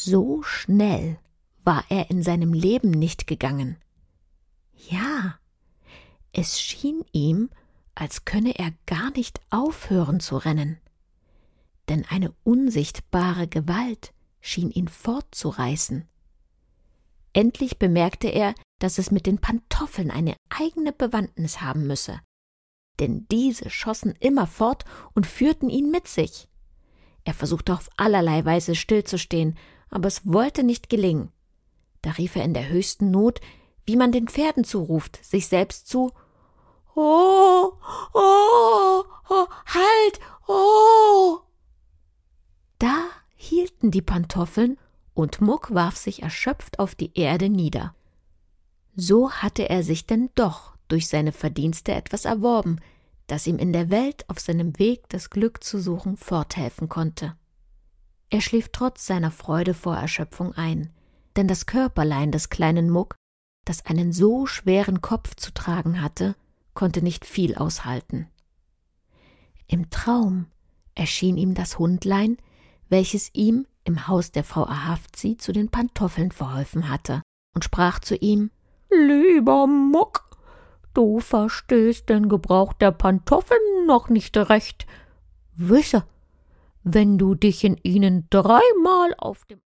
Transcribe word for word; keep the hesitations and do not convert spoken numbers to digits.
So schnell war er in seinem Leben nicht gegangen. Ja, es schien ihm, als könne er gar nicht aufhören zu rennen. Denn eine unsichtbare Gewalt schien ihn fortzureißen. Endlich bemerkte er, dass es mit den Pantoffeln eine eigene Bewandtnis haben müsse. Denn diese schossen immer fort und führten ihn mit sich. Er versuchte auf allerlei Weise stillzustehen, aber es wollte nicht gelingen. Da rief er in der höchsten Not, wie man den Pferden zuruft, sich selbst zu: »Oh, oh, oh, halt, oh!« Da hielten die Pantoffeln, und Muck warf sich erschöpft auf die Erde nieder. So hatte er sich denn doch durch seine Verdienste etwas erworben, das ihm in der Welt auf seinem Weg das Glück zu suchen forthelfen konnte. Er schlief trotz seiner Freude vor Erschöpfung ein, denn das Körperlein des kleinen Muck, das einen so schweren Kopf zu tragen hatte, konnte nicht viel aushalten. Im Traum erschien ihm das Hundlein, welches ihm im Haus der Frau Ahavzi zu den Pantoffeln verholfen hatte, und sprach zu ihm: »Lieber Muck, du verstehst den Gebrauch der Pantoffeln noch nicht recht. Wisse, wenn du dich in ihnen dreimal auf dem